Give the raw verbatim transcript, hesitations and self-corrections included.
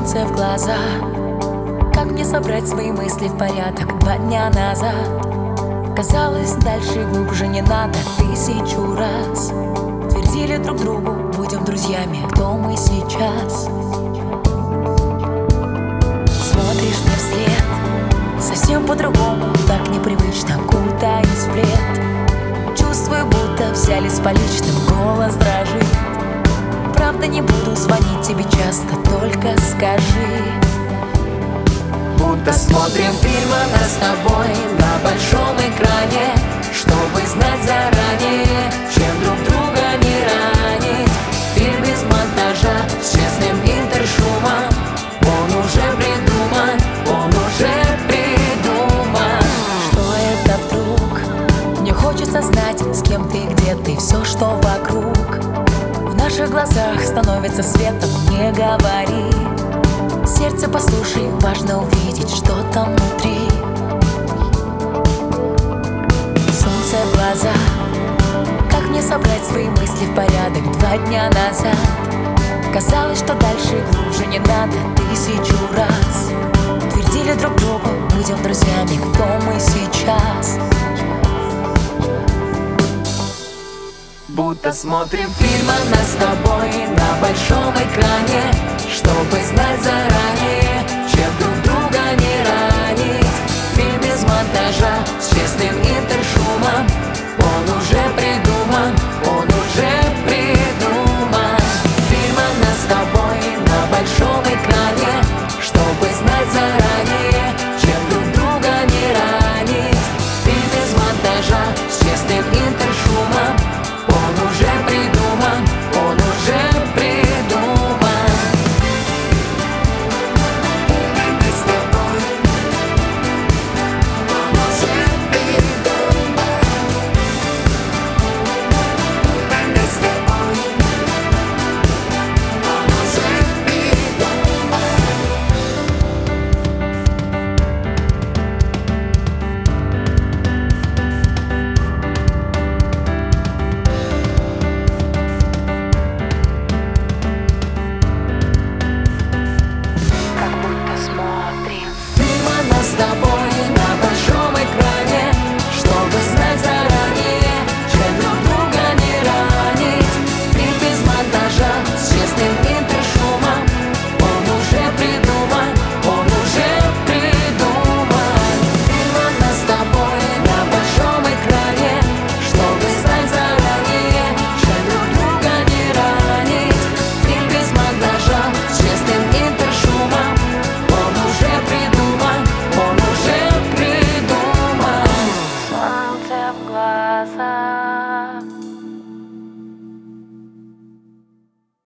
Солнце в глаза. Как мне собрать свои мысли в порядок? Два дня назад казалось, дальше и глубже не надо. Тысячу раз твердили друг другу: будем друзьями. Кто мы сейчас? Смотришь мне вслед совсем по-другому, так непривычно, кутаясь в плед. Чувствую, будто взяли с поличным, голос дрожит. Правда, не буду звонить тебе часто, только скажи. Будто смотрим фильм о нас с тобой на большом экране, чтобы знать заранее, чем друг друга не ранить. Фильм без монтажа, с честным интершумом. Он уже придуман, он уже придуман. Что это вдруг? Мне хочется знать, с кем ты, где ты, все, что вокруг. В наших глазах становится светом, не говори. Сердце, послушай, важно увидеть, что там внутри. Солнце в глаза. Как мне собрать свои мысли в порядок? Два дня назад казалось, что дальше и глубже не надо. Тысячу раз твердили друг другу: будем друзьями. Кто мы сейчас? Будто смотрим фильм о нас с тобой на большом экране, чтобы знать